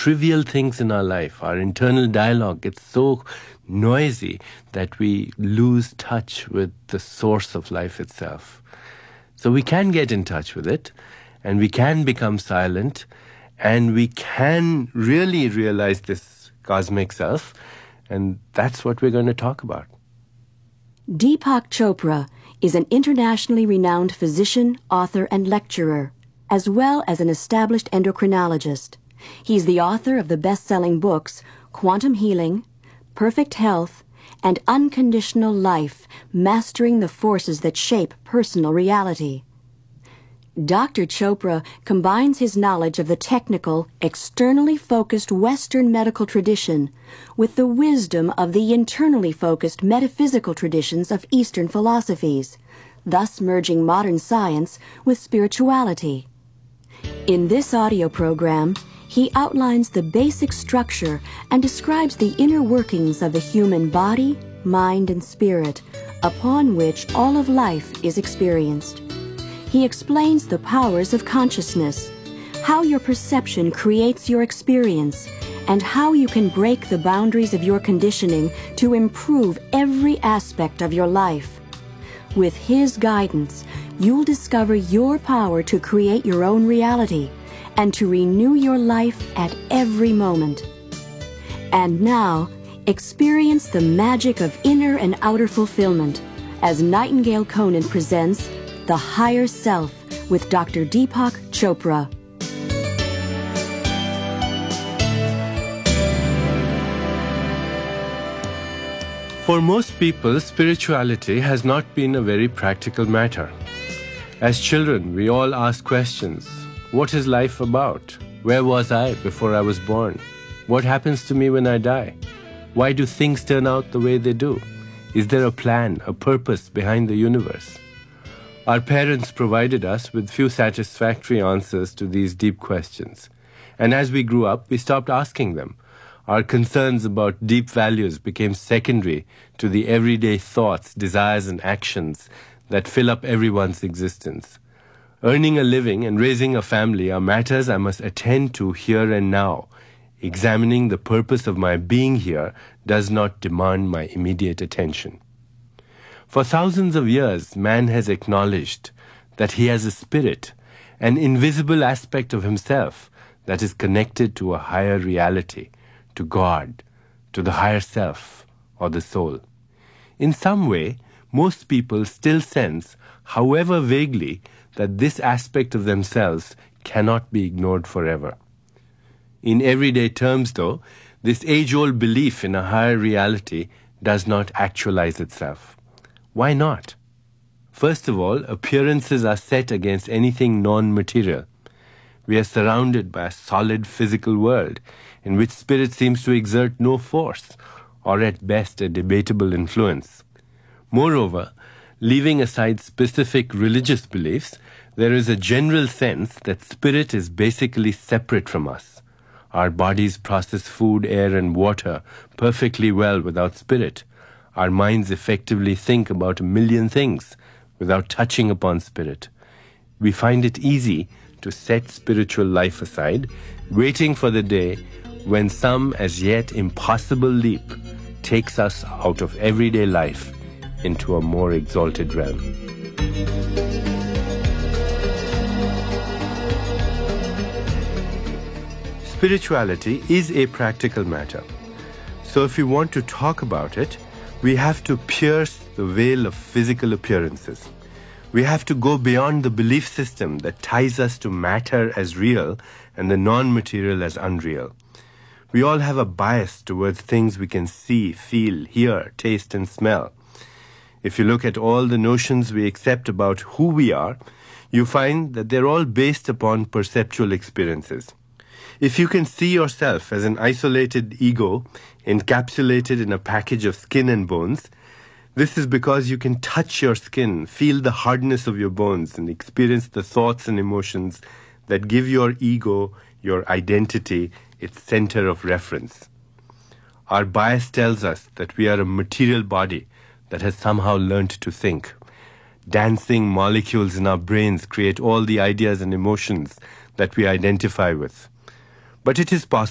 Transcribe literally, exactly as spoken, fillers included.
trivial things in our life, our internal dialogue gets so noisy that we lose touch with the source of life itself. So we can get in touch with it, and we can become silent, and we can really realize this cosmic self, and that's what we're going to talk about. Deepak Chopra is an internationally renowned physician, author, and lecturer, as well as an established endocrinologist. He's the author of the best-selling books Quantum Healing, Perfect Health, and Unconditional Life, Mastering the Forces That Shape Personal Reality. Doctor Chopra combines his knowledge of the technical, externally focused Western medical tradition with the wisdom of the internally focused metaphysical traditions of Eastern philosophies, thus merging modern science with spirituality. In this audio program, he outlines the basic structure and describes the inner workings of the human body, mind, and spirit, upon which all of life is experienced. He explains the powers of consciousness, how your perception creates your experience, and how you can break the boundaries of your conditioning to improve every aspect of your life. With his guidance, you'll discover your power to create your own reality and to renew your life at every moment. And now, experience the magic of inner and outer fulfillment as Nightingale Conant presents The Higher Self with Doctor Deepak Chopra. For most people, spirituality has not been a very practical matter. As children, we all ask questions. What is life about? Where was I before I was born? What happens to me when I die? Why do things turn out the way they do? Is there a plan, a purpose behind the universe? Our parents provided us with few satisfactory answers to these deep questions. And as we grew up, we stopped asking them. Our concerns about deep values became secondary to the everyday thoughts, desires, and actions that fill up everyone's existence. Earning a living and raising a family are matters I must attend to here and now. Examining the purpose of my being here does not demand my immediate attention. For thousands of years, man has acknowledged that he has a spirit, an invisible aspect of himself that is connected to a higher reality, to God, to the higher self, or the soul. In some way, most people still sense, however vaguely, that this aspect of themselves cannot be ignored forever. In everyday terms, though, this age-old belief in a higher reality does not actualize itself. Why not? First of all, appearances are set against anything non-material. We are surrounded by a solid physical world in which spirit seems to exert no force, or at best a debatable influence. Moreover, leaving aside specific religious beliefs, there is a general sense that spirit is basically separate from us. Our bodies process food, air, and water perfectly well without spirit. Our minds effectively think about a million things without touching upon spirit. We find it easy to set spiritual life aside, waiting for the day when some as yet impossible leap takes us out of everyday life into a more exalted realm. Spirituality is a practical matter. So if we want to talk about it, we have to pierce the veil of physical appearances. We have to go beyond the belief system that ties us to matter as real and the non-material as unreal. We all have a bias towards things we can see, feel, hear, taste, and smell. If you look at all the notions we accept about who we are, you find that they're all based upon perceptual experiences. If you can see yourself as an isolated ego encapsulated in a package of skin and bones, this is because you can touch your skin, feel the hardness of your bones, and experience the thoughts and emotions that give your ego, your identity, its center of reference. Our bias tells us that we are a material body that has somehow learned to think. Dancing molecules in our brains create all the ideas and emotions that we identify with. But it is possible